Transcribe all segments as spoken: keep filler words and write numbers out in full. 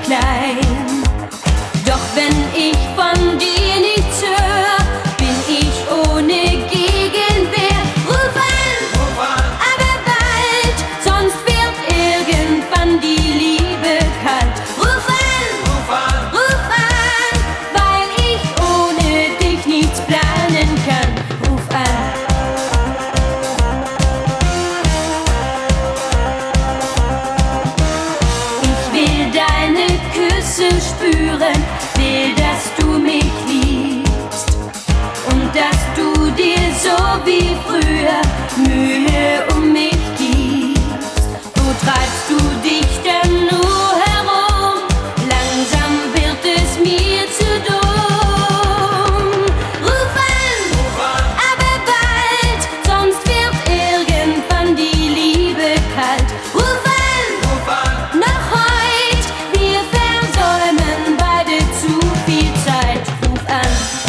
klein. Doch wenn ich von dir nichts höre, bin ich ohne Gegenwehr. Ruf an, Ruf an, aber bald, sonst wird irgendwann die Liebe kalt. Ruf an, ruf an, ruf an, weil ich ohne dich nichts planen kann. Ruf an. Ich will deine Küsse spüren, will, dass du mich liebst und dass du dir so wie früher Mühe um mich gibst. Wo treibst du dich dann nur herum? Langsam wird es mir zu dumm. Ruf an, ruf an, aber bald, sonst wird irgendwann die Liebe kalt. Ruf an, ruf an, noch heut, wir versäumen beide zu viel Zeit. Ruf an.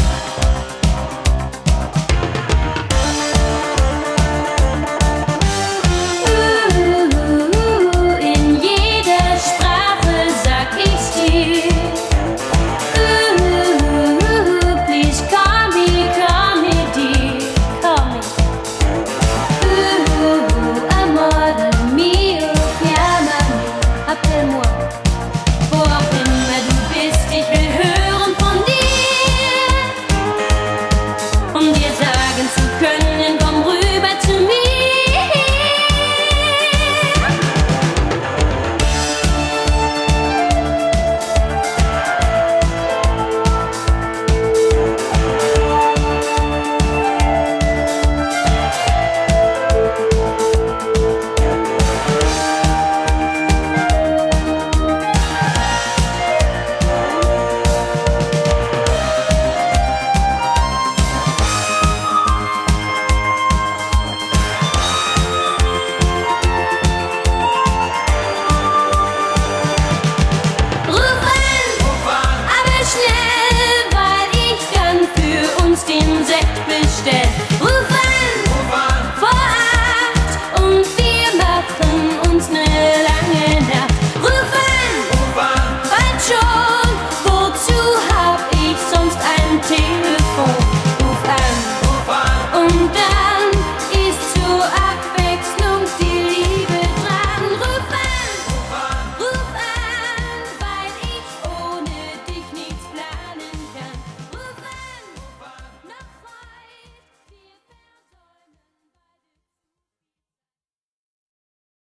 Uh, in jeder Sprache sag ich's dir. Uh, please call me, call me dear, call me. Uh, amore mio, chiamami, appelle-moi. Wo auch immer du bist, ich will hören von dir, um dir sagen zu können, komm rüber zu mir. Ruf an, ruf an, aber schnell, weil ich dann für uns den